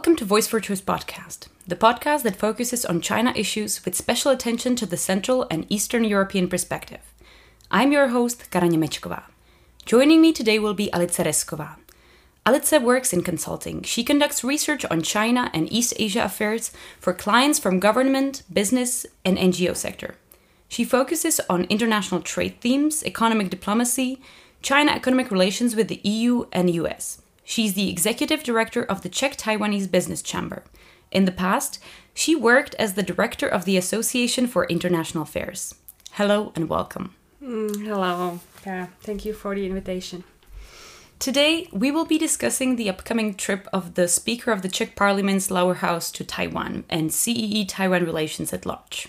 Welcome to Voice for Truth podcast, the podcast that focuses on China issues with special attention to the Central and Eastern European perspective. I'm your host, Kara Němečková. Joining me today will be Alice Resková. Alice works in consulting. She conducts research on China and East Asia affairs for clients from government, business, and NGO sector. She focuses on international trade themes, economic diplomacy, China economic relations with the EU and US. She's the executive director of the Czech Taiwanese Business Chamber. In the past, she worked as the director of the Association for International Affairs. Hello and welcome. Hello, Kara. Thank you for the invitation. Today, we will be discussing the upcoming trip of the Speaker of the Czech Parliament's lower house to Taiwan and CEE-Taiwan relations at large.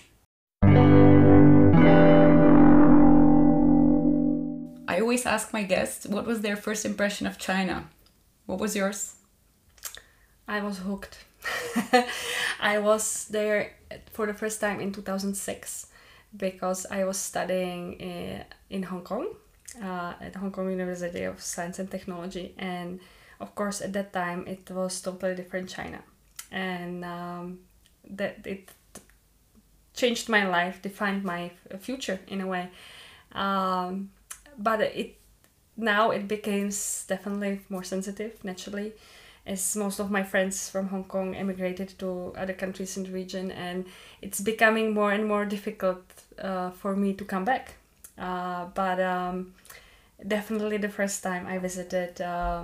I always ask my guests, what was their first impression of China? What was yours? I was hooked. I was there for the first time in 2006 because I was studying in Hong Kong at Hong Kong University of Science and Technology, and of course at that time it was totally different China, and that it changed my life, defined my future in a way, but now it becomes definitely more sensitive, naturally, as most of my friends from Hong Kong emigrated to other countries in the region, and it's becoming more and more difficult for me to come back. But definitely the first time I visited,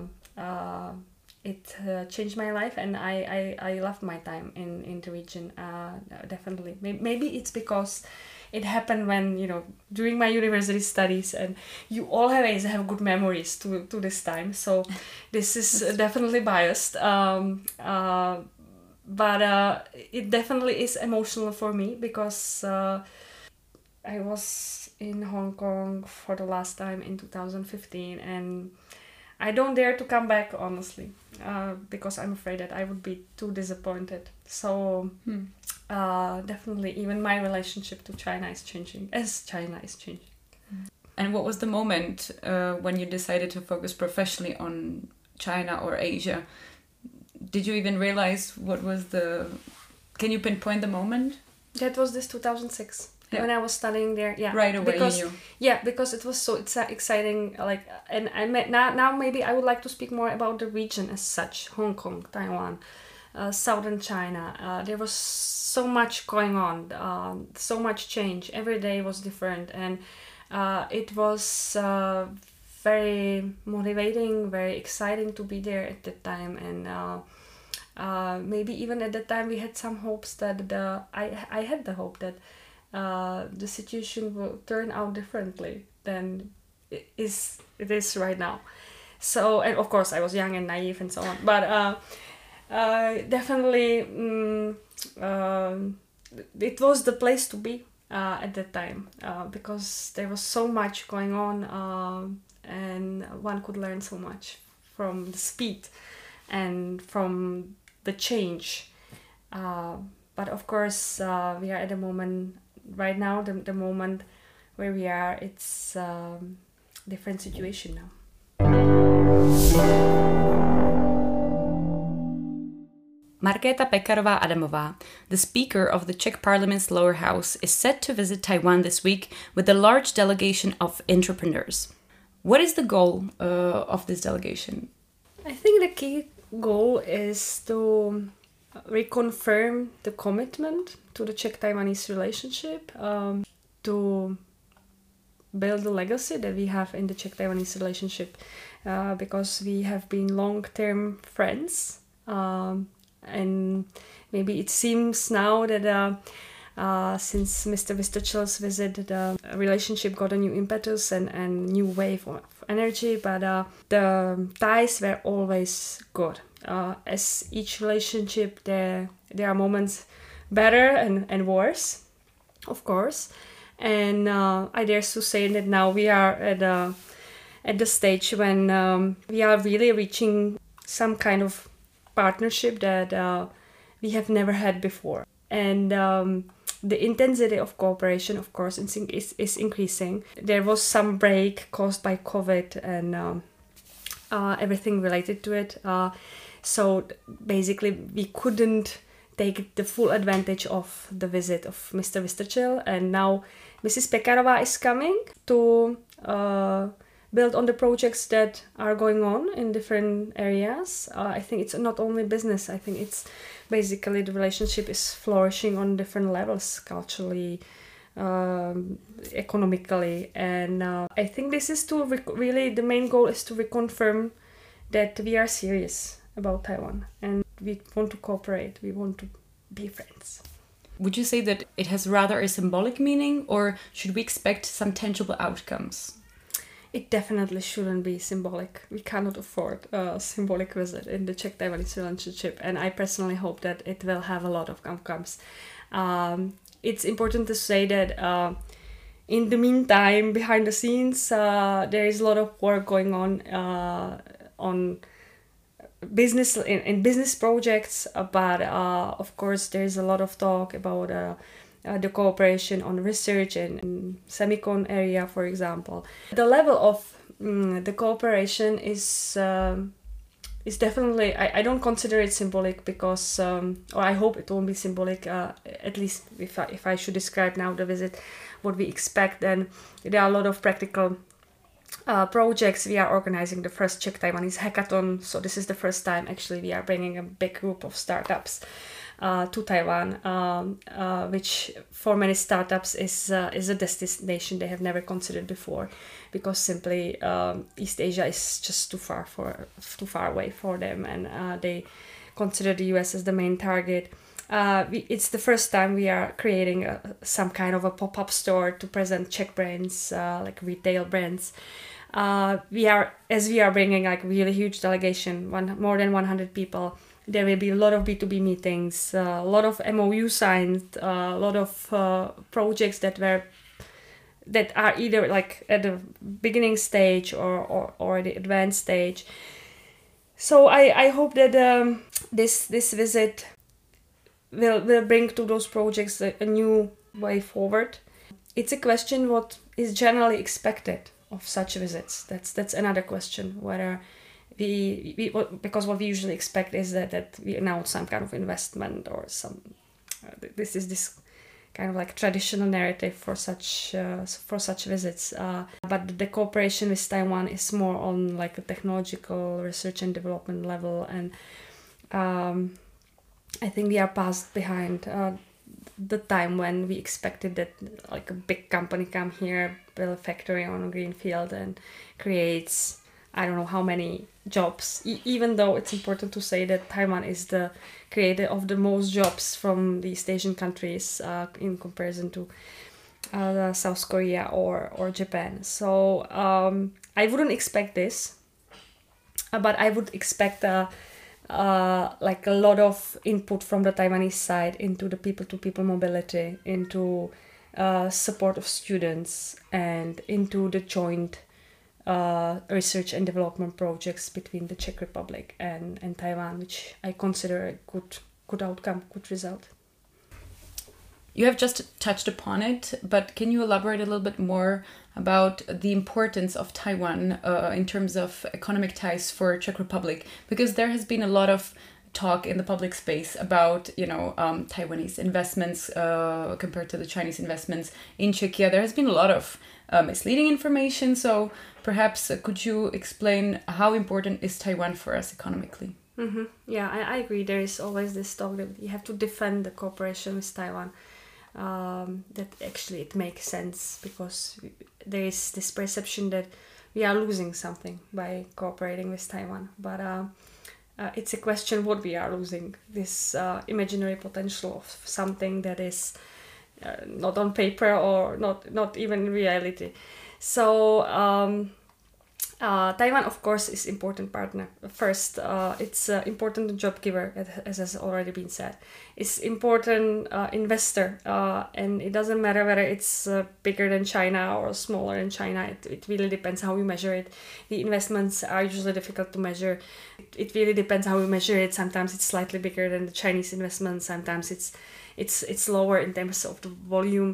it changed my life, and I loved my time in the region, definitely. Maybe it's because it happened when, during my university studies, and you always have good memories to this time. So this is definitely biased. But it definitely is emotional for me because I was in Hong Kong for the last time in 2015, and I don't dare to come back, honestly, because I'm afraid that I would be too disappointed. So definitely, even my relationship to China is changing, as China is changing. And what was the moment when you decided to focus professionally on China or Asia? Did you even realize what was Can you pinpoint the moment? That was this 2006. Yeah. When I was studying there, yeah, right away you knew. Yeah, because it was so exciting. Now maybe I would like to speak more about the region as such: Hong Kong, Taiwan, southern China. There was so much going on, so much change. Every day was different, and it was very motivating, very exciting to be there at that time. And maybe even at that time we had some hopes that I had the hope that the situation will turn out differently than it is right now. So, and of course I was young and naive and so on, but definitely it was the place to be at that time, because there was so much going on, and one could learn so much from the speed and from the change, but of course we are at a moment right now, the moment where we are, it's different situation now. Markéta Pekarová-Adamová, the Speaker of the Czech Parliament's lower house, is set to visit Taiwan this week with a large delegation of entrepreneurs. What is the goal of this delegation? I think the key goal is to reconfirm the commitment to the Czech-Taiwanese relationship, to build the legacy that we have in the Czech-Taiwanese relationship, because we have been long-term friends, and maybe it seems now that since Mr. Vystrčil's visit, the relationship got a new impetus and new wave of energy, but the ties were always good. As each relationship, there are moments better and worse, of course. And I dare to say that now we are at the stage when we are really reaching some kind of partnership that we have never had before. And the intensity of cooperation, of course, is increasing. There was some break caused by COVID and everything related to it. So basically, we couldn't take the full advantage of the visit of Mr. Vystrčil, and now Mrs. Pekarová is coming to build on the projects that are going on in different areas. I think it's not only business. I think it's basically the relationship is flourishing on different levels, culturally, economically, and I think this is to really the main goal is to reconfirm that we are serious about Taiwan and we want to cooperate, we want to be friends. Would you say that it has rather a symbolic meaning, or should we expect some tangible outcomes? It definitely shouldn't be symbolic. We cannot afford a symbolic visit in the Czech-Taiwanese relationship, and I personally hope that it will have a lot of outcomes. It's important to say that in the meantime, behind the scenes, there is a lot of work going on business in business projects, but of course there is a lot of talk about the cooperation on research and semicon area, for example. The level of the cooperation is definitely, I don't consider it symbolic because, or I hope it won't be symbolic, at least if I should describe now the visit, what we expect, then there are a lot of practical projects. We are organizing the first Czech-Taiwanese hackathon, so this is the first time actually we are bringing a big group of startups to Taiwan, which for many startups is a destination they have never considered before, because simply East Asia is just too far away for them, and they consider the US as the main target. It's the first time we are creating some kind of a pop-up store to present Czech brands, like retail brands. We are bringing like really huge delegation, more than 100 people. There will be a lot of B2B meetings, a lot of MOU signed, a lot of projects that are either like at the beginning stage or the advanced stage. So I hope that this visit will bring to those projects a new way forward. It's a question what is generally expected of such visits. That's another question, whether because what we usually expect is that we announce some kind of investment or some this kind of like traditional narrative for such visits, but the cooperation with Taiwan is more on like a technological research and development level, and I think we are past behind the time when we expected that like a big company come here, build a factory on a greenfield and creates I don't know how many jobs, even though it's important to say that Taiwan is the creator of the most jobs from the East Asian countries in comparison to South Korea or Japan. So I wouldn't expect this, but I would expect like a lot of input from the Taiwanese side into the people-to-people mobility, into support of students, and into the joint research and development projects between the Czech Republic and Taiwan, which I consider a good outcome, good result. You have just touched upon it, but can you elaborate a little bit more about the importance of Taiwan in terms of economic ties for Czech Republic? Because there has been a lot of talk in the public space about, Taiwanese investments compared to the Chinese investments in Czechia. There has been a lot of misleading information. So perhaps could you explain how important is Taiwan for us economically? Mm-hmm. Yeah, I agree. There is always this talk that you have to defend the cooperation with Taiwan. That actually it makes sense because there is this perception that we are losing something by cooperating with Taiwan. But it's a question what we are losing, this imaginary potential of something that is not on paper or not even in reality. So Taiwan, of course, is important partner. First, it's important job giver, as has already been said. It's important investor, and it doesn't matter whether it's bigger than China or smaller than China. It really depends how we measure it. The investments are usually difficult to measure. It really depends how we measure it. Sometimes it's slightly bigger than the Chinese investment. Sometimes it's lower in terms of the volume.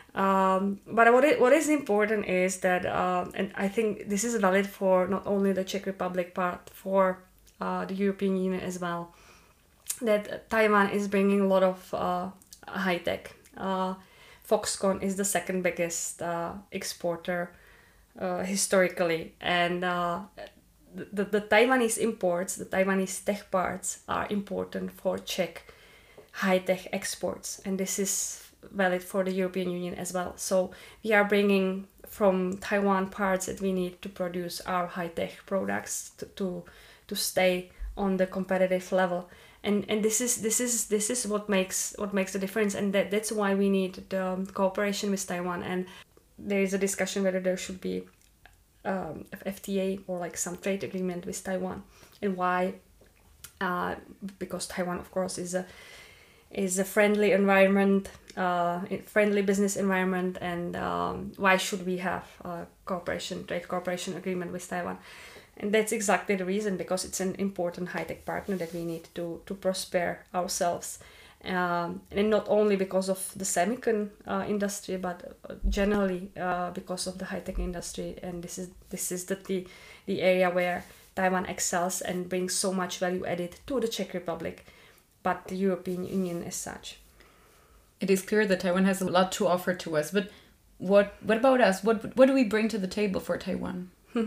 But what is important is that, and I think this is valid for not only the Czech Republic, but for the European Union as well, that Taiwan is bringing a lot of high tech. Foxconn is the second biggest exporter historically, and the Taiwanese imports, the Taiwanese tech parts are important for Czech high-tech exports, and this is valid for the European Union as well. So we are bringing from Taiwan parts that we need to produce our high-tech products to stay on the competitive level. And this is what makes the difference, and that's why we need the cooperation with Taiwan. And there is a discussion whether there should be FTA or like some trade agreement with Taiwan, and why? Because Taiwan, of course, is a friendly environment, friendly business environment, and why should we have a trade cooperation agreement with Taiwan? And that's exactly the reason, because it's an important high-tech partner that we need to prosper ourselves. And not only because of the semicon industry, but generally because of the high-tech industry. And this is the area where Taiwan excels and brings so much value added to the Czech Republic, but the European Union as such. It is clear that Taiwan has a lot to offer to us, but what about us? What do we bring to the table for Taiwan?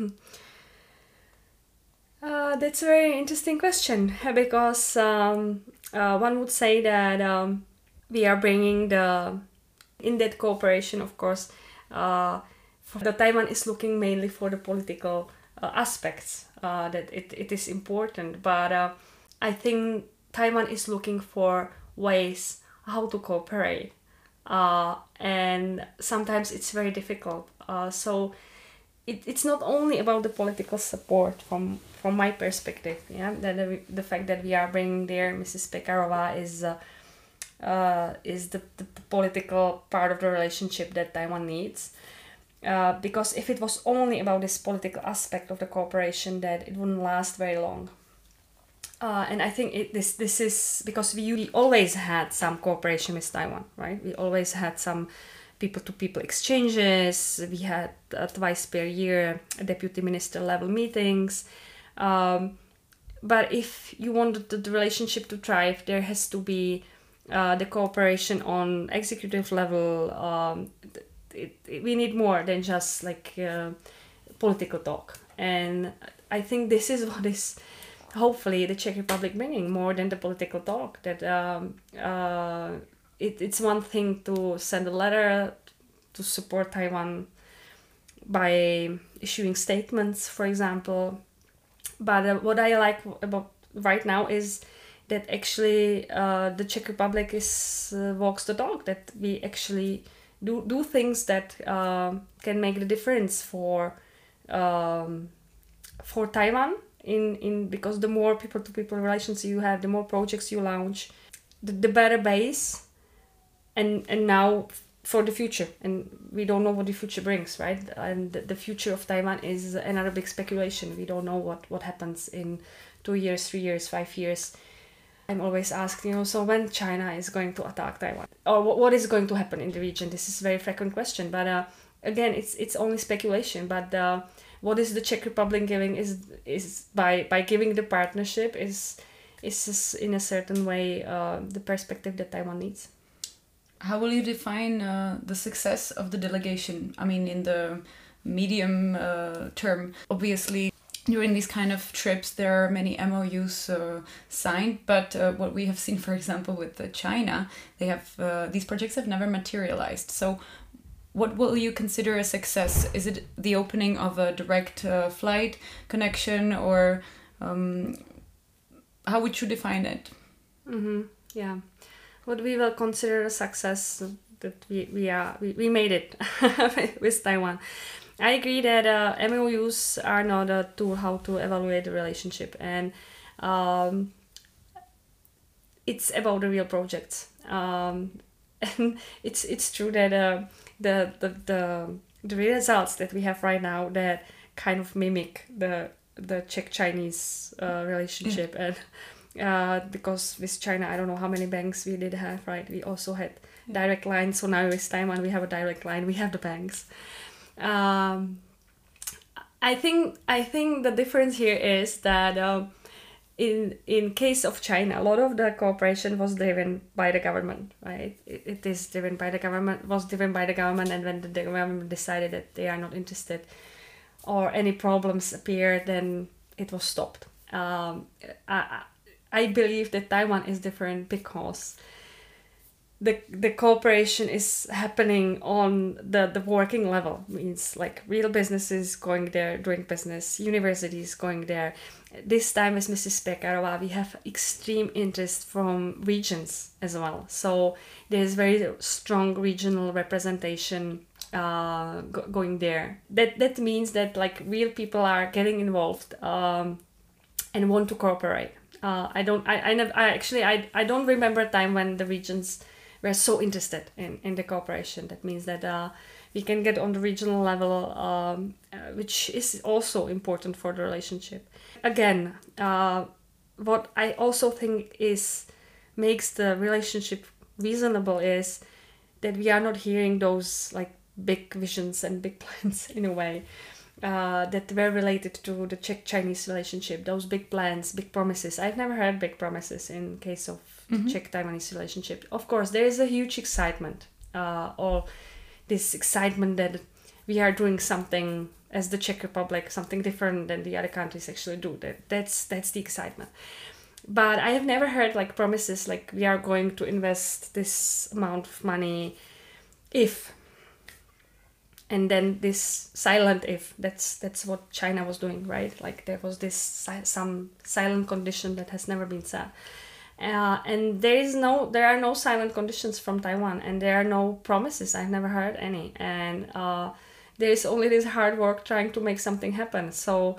That's a very interesting question, because one would say that we are bringing in that cooperation, of course, the Taiwan is looking mainly for the political aspects, that it is important, but I think Taiwan is looking for ways how to cooperate, and sometimes it's very difficult. So it's not only about the political support from my perspective. Yeah, that the fact that we are bringing there Mrs. Pekarova is the political part of the relationship that Taiwan needs. Because if it was only about this political aspect of the cooperation, that it wouldn't last very long. And I think this is because we always had some cooperation with Taiwan, right? We always had some people-to-people exchanges. We had twice per year deputy minister level meetings. But if you want the relationship to thrive, there has to be the cooperation on executive level. We need more than just like political talk. And I think this is what is hopefully the Czech Republic bringing, more than the political talk. That it's one thing to send a letter to support Taiwan by issuing statements, for example. But what I like about right now is that actually the Czech Republic walks the talk, that we actually do things that can make the difference for Taiwan, because the more people-to-people relations you have, the more projects you launch, the better base. And now for the future, and we don't know what the future brings, right? And the future of Taiwan is another big speculation. We don't know what happens in 2 years, 3 years, 5 years. I'm always asked, so when China is going to attack Taiwan, or what is going to happen in the region? This is a very frequent question, but again, it's only speculation. But what is the Czech Republic giving is by giving the partnership is in a certain way the perspective that Taiwan needs. How will you define the success of the delegation? I mean, in the medium term, obviously, during these kind of trips, there are many MOUs signed, but what we have seen, for example, with China, they have these projects have never materialized. So what will you consider a success? Is it the opening of a direct flight connection, or how would you define it? Mm-hmm. Yeah. What we will consider a success, that we made it with Taiwan. I agree that MOUs are not a tool how to evaluate the relationship, and it's about the real projects. And it's true that the results that we have right now that kind of mimic the Czech-Chinese relationship. And because with China, I don't know how many banks we did have, right? We also had direct lines. So now with Taiwan, we have a direct line. We have the banks. I think the difference here is that in case of China, a lot of the cooperation was driven by the government, right? It is driven by the government, was driven by the government, and when the government decided that they are not interested or any problems appear, then it was stopped. I believe that Taiwan is different because the cooperation is happening on the working level. Means like real businesses going there, doing business, universities going there. This time with Mrs. Pekarova, we have extreme interest from regions as well. So there's very strong regional representation going there. That means that like real people are getting involved and want to cooperate. I don't remember a time when the regions were so interested in the cooperation. That means that we can get on the regional level, which is also important for the relationship. Again, what I also think makes the relationship reasonable is that we are not hearing those like big visions and big plans in a way that were related to the Czech-Chinese relationship. Those big plans, big promises. I've never heard big promises in case of the Czech-Taiwanese relationship. Of course, there is a huge excitement, or this excitement that we are doing something as the Czech Republic, something different than the other countries actually do. That's the excitement. But I have never heard like promises like we are going to invest this amount of money if, and then this silent if. That's what China was doing, right? Like there was this some silent condition that has never been said. And there are no silent conditions from Taiwan, and there are no promises. I've never heard any. And there is only this hard work trying to make something happen. So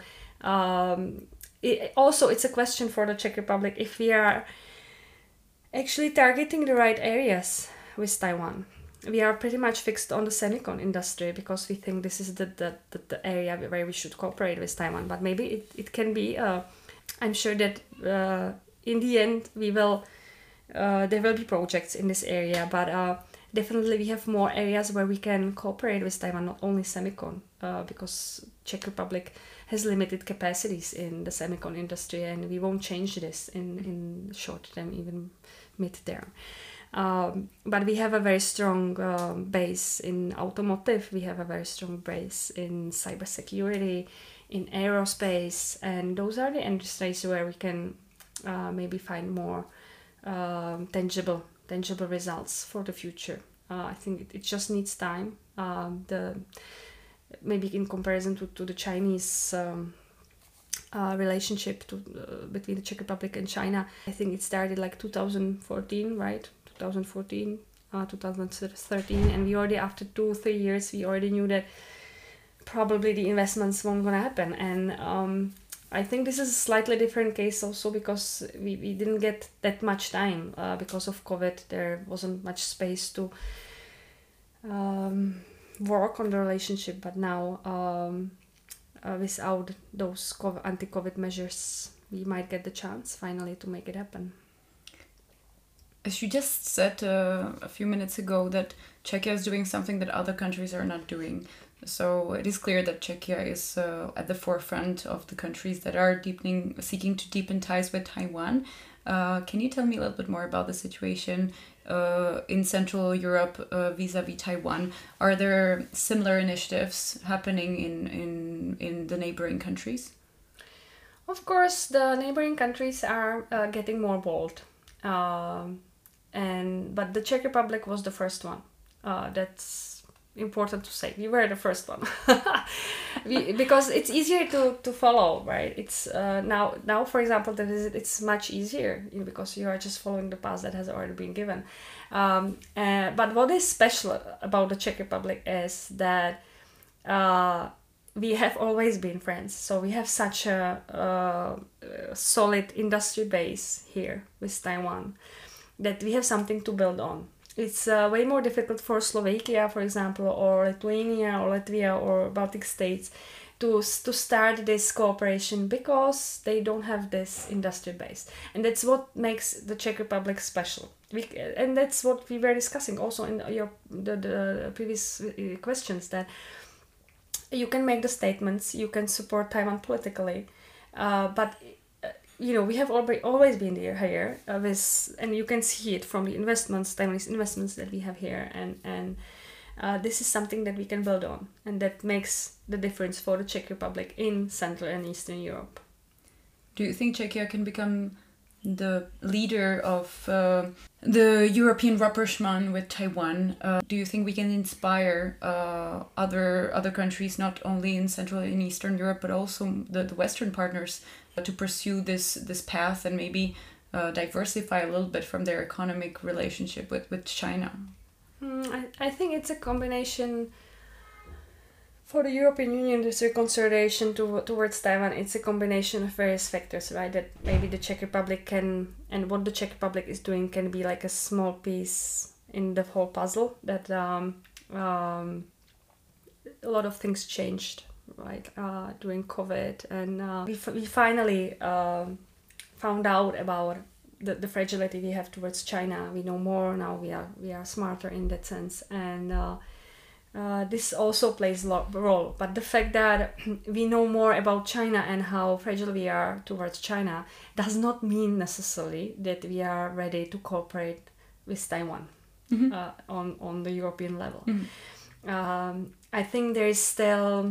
it's a question for the Czech Republic if we are actually targeting the right areas with Taiwan. We are pretty much fixed on the semicon industry because we think this is the area where we should cooperate with Taiwan. But maybe it can be. I'm sure that in the end there will be projects in this area, but definitely we have more areas where we can cooperate with Taiwan, not only semicon, because Czech Republic has limited capacities in the semicon industry, and we won't change this in short term, even mid-term. But we have a very strong base in automotive. We have a very strong base in cybersecurity, in aerospace, and those are the industries where we can maybe find more tangible results for the future. I think it just needs time. Maybe in comparison to the Chinese relationship between the Czech Republic and China, I think it started like 2014, right? 2014, 2013, and we already, after 2-3 years, we already knew that probably the investments weren't gonna happen. And I think this is a slightly different case also because we didn't get that much time because of COVID. There wasn't much space to work on the relationship, but now without those anti-COVID measures, we might get the chance finally to make it happen. As you just said a few minutes ago, that Czechia is doing something that other countries are not doing. So it is clear that Czechia is at the forefront of the countries that are seeking to deepen ties with Taiwan. Can you tell me a little bit more about the situation in Central Europe vis-a-vis Taiwan? Are there similar initiatives happening in the neighboring countries? Of course, the neighboring countries are getting more bold. But the Czech Republic was the first one. That's important to say. We were the first one because it's easier to follow, right? It's now for example the visit, it's much easier because you are just following the path that has already been given. But what is special about the Czech Republic is that we have always been friends. So we have such a solid industry base here with Taiwan that we have something to build on. It's way more difficult for Slovakia, for example, or Lithuania or Latvia or Baltic states to start this cooperation because they don't have this industry base. And that's what makes the Czech Republic special. And that's what we were discussing also in the previous questions, that you can make the statements, you can support Taiwan politically, but we have always been here with, and you can see it from the Taiwanese investments that we have here, and this is something that we can build on, and that makes the difference for the Czech Republic in Central and Eastern Europe. Do you think Czechia can become the leader of the European rapprochement with Taiwan? Do you think we can inspire other countries, not only in Central and Eastern Europe, but also the Western partners, to pursue this path and maybe diversify a little bit from their economic relationship with China? I think it's a combination. For the European Union, there's a consideration towards Taiwan. It's a combination of various factors, right? That maybe the Czech Republic can, and what the Czech Republic is doing can be like a small piece in the whole puzzle. That a lot of things changed, right, during COVID, and we finally found out about the fragility we have towards China. We know more now. We are smarter in that sense, and this also plays a role. But the fact that we know more about China and how fragile we are towards China does not mean necessarily that we are ready to cooperate with Taiwan on the European level. I think there is still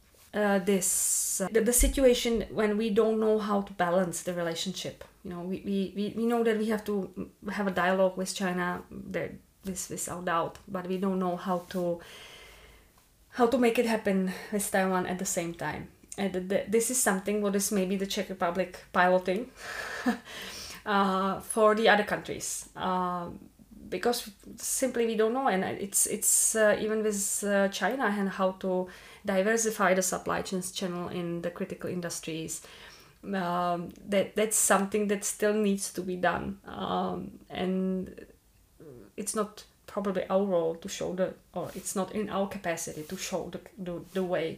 the situation when we don't know how to balance the relationship. We know that we have to have a dialogue with China, this without doubt, but we don't know how to make it happen with Taiwan at the same time. And this is something what is maybe the Czech Republic piloting for the other countries, because simply we don't know, and it's even with China, and how to diversify the supply chains channel in the critical industries. That's something that still needs to be done, and it's not probably our role to show or it's not in our capacity to show the way.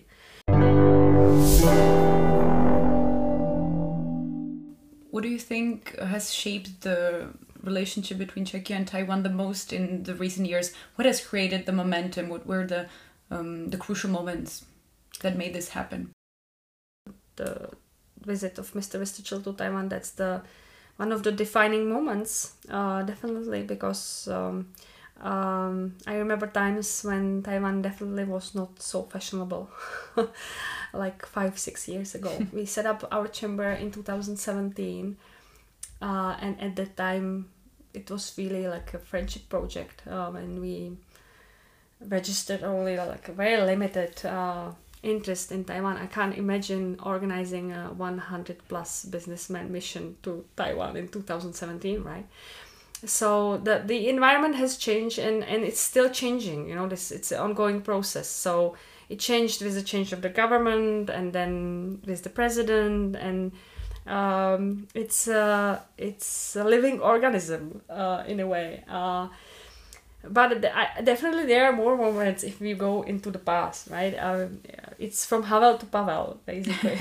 What do you think has shaped the relationship between Czechia and Taiwan the most in the recent years? What has created the momentum? What were the crucial moments that made this happen? The visit of Mr. Vystrčil to Taiwan, that's one of the defining moments, definitely, because I remember times when Taiwan definitely was not so fashionable, like 5-6 years ago. We set up our chamber in 2017, and at that time it was really like a friendship project, and we registered only like a very limited interest in Taiwan. I can't imagine organizing a 100+ businessman mission to Taiwan in 2017, right? So the environment has changed, and it's still changing. It's an ongoing process. So it changed with the change of the government, and then with the president, and it's a living organism in a way. But definitely there are more moments if we go into the past, right? It's from Havel to Pavel, basically.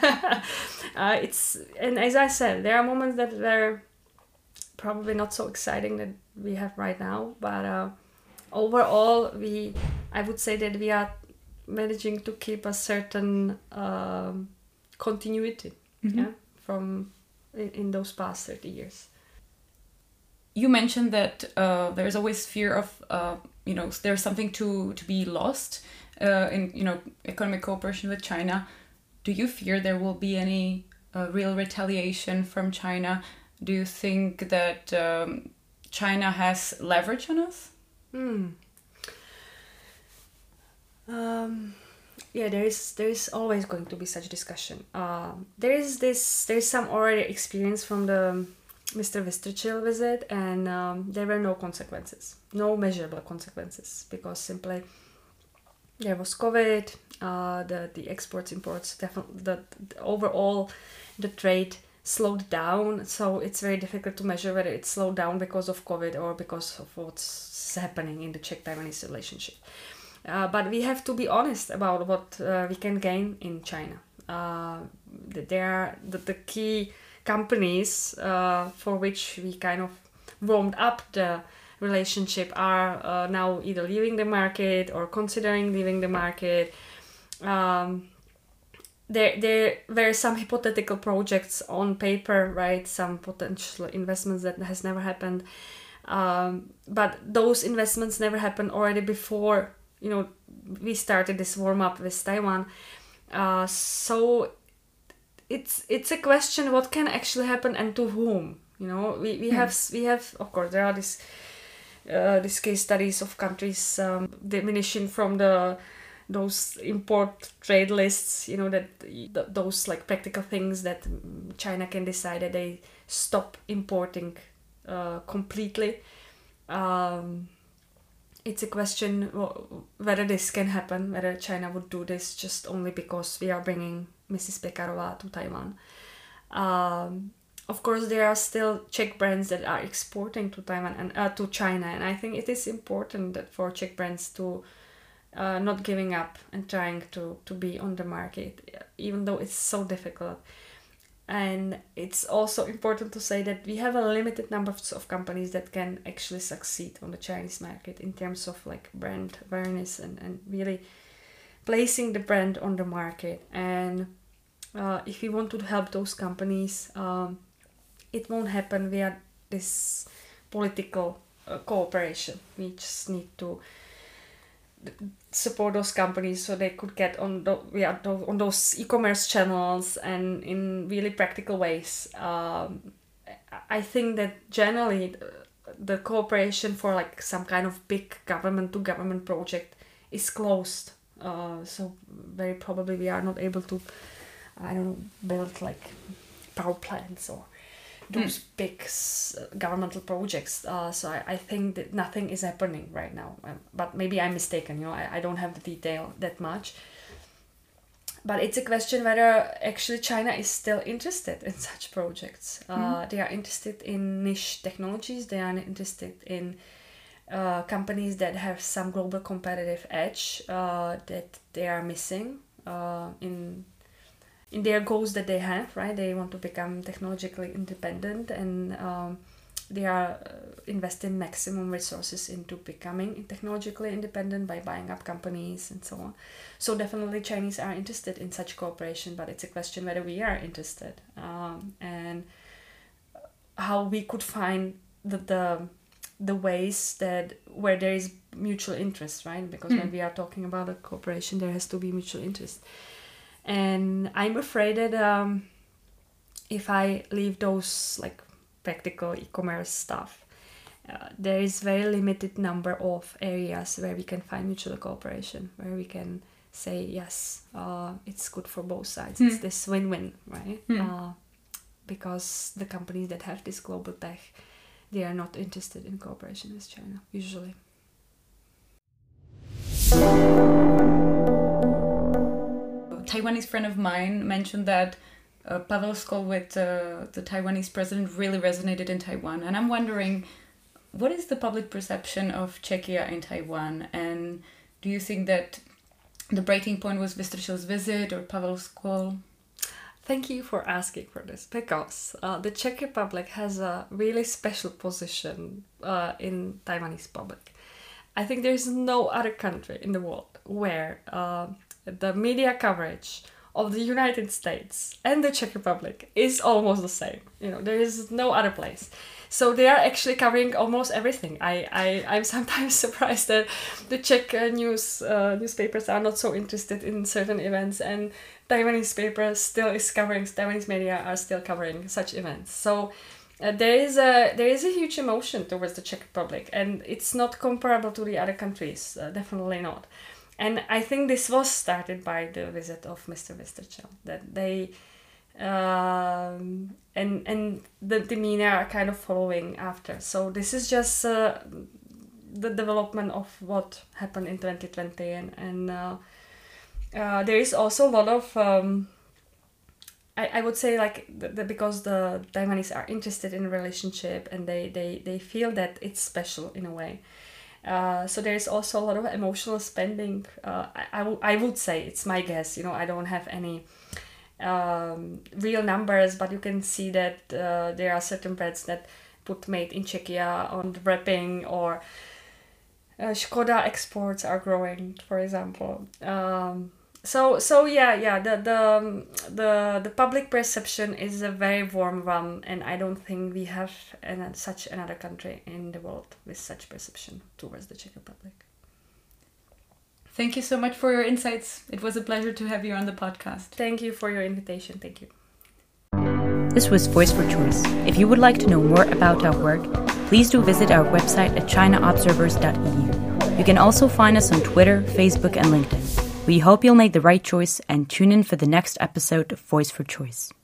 And as I said, there are moments that were probably not so exciting that we have right now, but overall I would say that we are managing to keep a certain continuity from in those past 30 years. You mentioned that there's always fear of there's something to be lost in economic cooperation with China. Do you fear there will be any real retaliation from China? Do you think that China has leverage on us? Yeah, there is always going to be such discussion. There is some already experience from the Mr. Vystrčil visit, and there were no consequences, no measurable consequences, because simply there was COVID, the exports, imports, definitely overall the trade slowed down, so it's very difficult to measure whether it slowed down because of COVID or because of what's happening in the Czech-Taiwanese relationship. But we have to be honest about what we can gain in China. There are the key companies for which we kind of warmed up the relationship are now either leaving the market or considering leaving the market. there were some hypothetical projects on paper, right? Some potential investments that has never happened. But those investments never happened already before, we started this warm up with Taiwan. So it's a question what can actually happen and to whom. We have of course there are these case studies of countries diminishing from those import trade lists, that those like practical things that China can decide that they stop importing completely. It's a question whether this can happen, whether China would do this just only because we are bringing Mrs. Pekarova to Taiwan. Of course, there are still Czech brands that are exporting to Taiwan and to China, and I think it is important that for Czech brands to not giving up and trying to be on the market, even though it's so difficult. And it's also important to say that we have a limited number of companies that can actually succeed on the Chinese market in terms of like brand awareness and really placing the brand on the market. And if we want to help those companies, it won't happen via this political cooperation. We just need to support those companies so they could get on those e-commerce channels and in really practical ways. I think that generally the cooperation for like some kind of big government to government project is closed. So very probably we are not able to, build like power plants or those big governmental projects. So I think that nothing is happening right now. But maybe I'm mistaken, I don't have the detail that much. But it's a question whether actually China is still interested in such projects. They are interested in niche technologies. They are interested in companies that have some global competitive edge that they are missing in their goals that they have, right? They want to become technologically independent, and they are investing maximum resources into becoming technologically independent by buying up companies and so on. So definitely Chinese are interested in such cooperation, but it's a question whether we are interested and how we could find the ways that where there is mutual interest, right? Because when we are talking about a cooperation, there has to be mutual interest. And I'm afraid that if I leave those like practical e-commerce stuff, there is very limited number of areas where we can find mutual cooperation, where we can say yes, it's good for both sides. It's this win-win, right? Because the companies that have this global tech, they are not interested in cooperation with China usually. Taiwanese friend of mine mentioned that Pavel Skol with the Taiwanese president really resonated in Taiwan. And I'm wondering, what is the public perception of Czechia in Taiwan? And do you think that the breaking point was Vystrčil's visit or Pavel Skol? Thank you for asking for this, because the Czech Republic has a really special position in Taiwanese public. I think there's no other country in the world where the media coverage of the United States and the Czech Republic is almost the same. There is no other place. So they are actually covering almost everything. I'm sometimes surprised that the Czech newspapers are not so interested in certain events, and Taiwanese Taiwanese media are still covering such events. So there is a huge emotion towards the Czech Republic, and it's not comparable to the other countries, definitely not. And I think this was started by the visit of Mr. Vystrčil, that they and the media are kind of following after. So this is just the development of what happened in 2020, and there is also a lot of I would say like because the Taiwanese are interested in a relationship, and they feel that it's special in a way. So there is also a lot of emotional spending. I would say, it's my guess, I don't have any real numbers, but you can see that there are certain brands that put made in Czechia on the wrapping, or Škoda exports are growing, for example. The public perception is a very warm one, and I don't think we have such another country in the world with such perception towards the Czech Republic. Thank you so much for your insights. It was a pleasure to have you on the podcast. Thank you for your invitation. Thank you. This was Voice for Choice. If you would like to know more about our work, please do visit our website at chinaobservers.eu. You can also find us on Twitter, Facebook, and LinkedIn. We hope you'll make the right choice and tune in for the next episode of Voice for Choice.